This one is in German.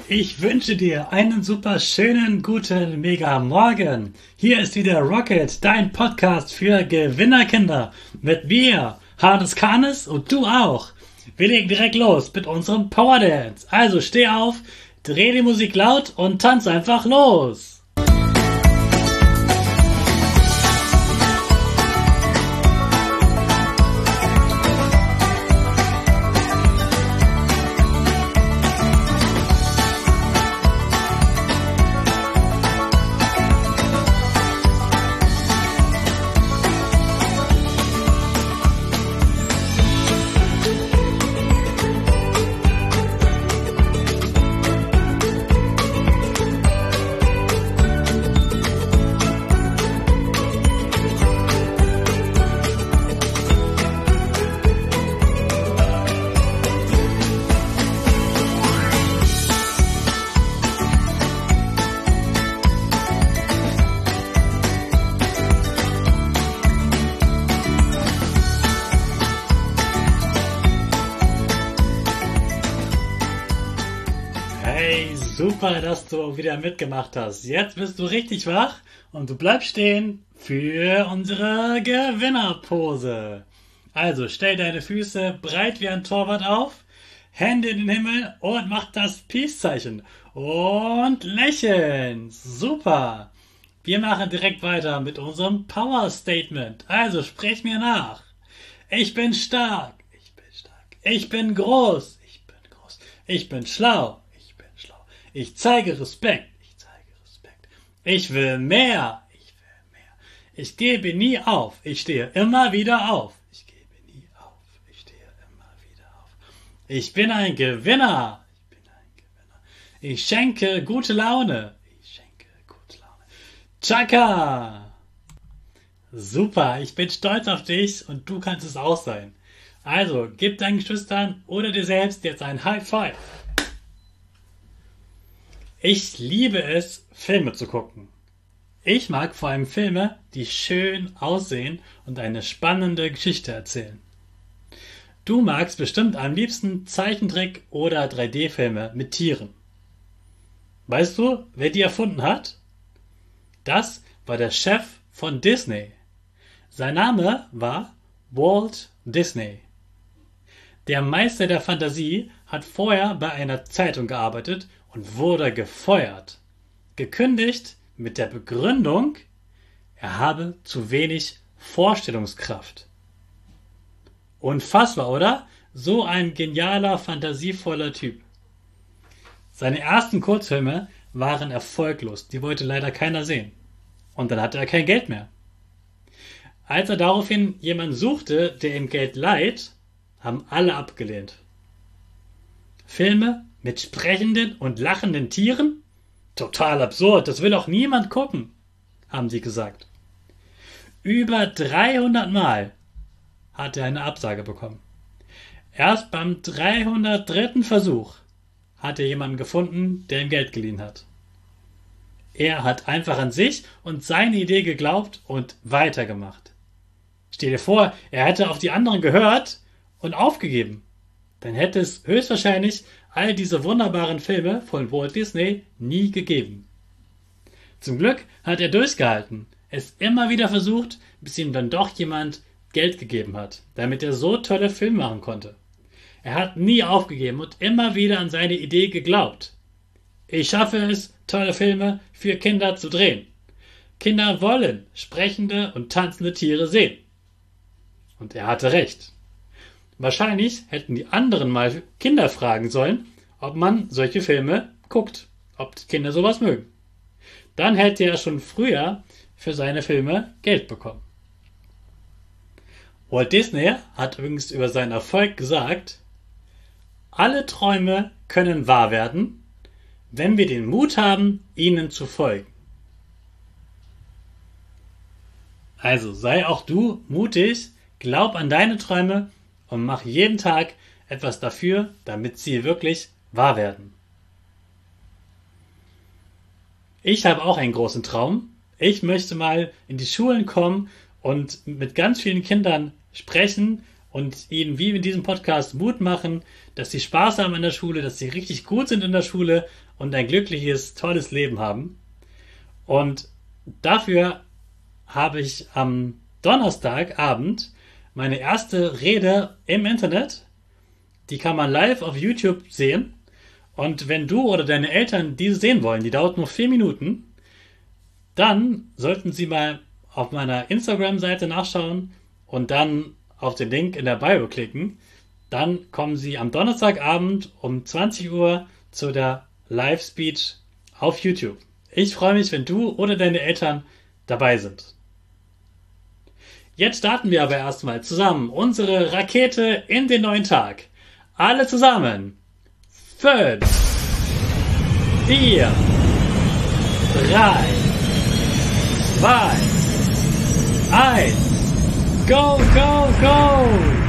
Ich wünsche dir einen super schönen, guten, mega Morgen. Hier ist wieder Rocket, dein Podcast für Gewinnerkinder. Mit mir, Hannes Kahnes und du auch. Wir legen direkt los mit unserem Power Dance. Also steh auf, dreh die Musik laut und tanz einfach los. Hey, super, dass du wieder mitgemacht hast. Jetzt bist du richtig wach und du bleibst stehen für unsere Gewinnerpose. Also stell deine Füße breit wie ein Torwart auf, Hände in den Himmel und mach das Peace-Zeichen. Und lächeln. Super. Wir machen direkt weiter mit unserem Power-Statement. Also sprich mir nach. Ich bin stark. Ich bin stark. Ich bin groß. Ich bin groß. Ich bin schlau. Ich zeige Respekt. Ich zeige Respekt. Ich will mehr. Ich will mehr. Ich gebe nie auf. Ich stehe immer wieder auf. Ich gebe nie auf. Ich stehe immer wieder auf. Ich bin ein Gewinner. Ich bin ein Gewinner. Ich schenke gute Laune. Ich schenke gute Laune. Chaka! Super, ich bin stolz auf dich und du kannst es auch sein. Also, gib deinen Geschwistern oder dir selbst jetzt ein High Five. Ich liebe es, Filme zu gucken. Ich mag vor allem Filme, die schön aussehen und eine spannende Geschichte erzählen. Du magst bestimmt am liebsten Zeichentrick- oder 3D-Filme mit Tieren. Weißt du, wer die erfunden hat? Das war der Chef von Disney. Sein Name war Walt Disney. Der Meister der Fantasie hat vorher bei einer Zeitung gearbeitet und wurde gefeuert. Gekündigt mit der Begründung, er habe zu wenig Vorstellungskraft. Unfassbar, oder? So ein genialer, fantasievoller Typ. Seine ersten Kurzfilme waren erfolglos, die wollte leider keiner sehen. Und dann hatte er kein Geld mehr. Als er daraufhin jemanden suchte, der ihm Geld leiht, haben alle abgelehnt. Filme mit sprechenden und lachenden Tieren? Total absurd, das will auch niemand gucken, haben sie gesagt. Über 300 Mal hat er eine Absage bekommen. Erst beim 303. Versuch hat er jemanden gefunden, der ihm Geld geliehen hat. Er hat einfach an sich und seine Idee geglaubt und weitergemacht. Stell dir vor, er hätte auf die anderen gehört und aufgegeben. Dann hätte es höchstwahrscheinlich all diese wunderbaren Filme von Walt Disney nie gegeben. Zum Glück hat er durchgehalten, es immer wieder versucht, bis ihm dann doch jemand Geld gegeben hat, damit er so tolle Filme machen konnte. Er hat nie aufgegeben und immer wieder an seine Idee geglaubt. Ich schaffe es, tolle Filme für Kinder zu drehen. Kinder wollen sprechende und tanzende Tiere sehen. Und er hatte recht. Wahrscheinlich hätten die anderen mal Kinder fragen sollen, ob man solche Filme guckt, ob die Kinder sowas mögen. Dann hätte er schon früher für seine Filme Geld bekommen. Walt Disney hat übrigens über seinen Erfolg gesagt, alle Träume können wahr werden, wenn wir den Mut haben, ihnen zu folgen. Also sei auch du mutig, glaub an deine Träume und mach jeden Tag etwas dafür, damit sie wirklich wahr werden. Ich habe auch einen großen Traum. Ich möchte mal in die Schulen kommen und mit ganz vielen Kindern sprechen und ihnen wie in diesem Podcast Mut machen, dass sie Spaß haben in der Schule, dass sie richtig gut sind in der Schule und ein glückliches, tolles Leben haben. Und dafür habe ich am Donnerstagabend meine erste Rede im Internet. Die kann man live auf YouTube sehen. Und wenn du oder deine Eltern diese sehen wollen, die dauert nur 4 Minuten, dann sollten sie mal auf meiner Instagram-Seite nachschauen und dann auf den Link in der Bio klicken. Dann kommen sie am Donnerstagabend um 20 Uhr zu der Live-Speech auf YouTube. Ich freue mich, wenn du oder deine Eltern dabei sind. Jetzt starten wir aber erstmal zusammen unsere Rakete in den neuen Tag. Alle zusammen. 5, 4, 3, 2, 1. Go, go, go!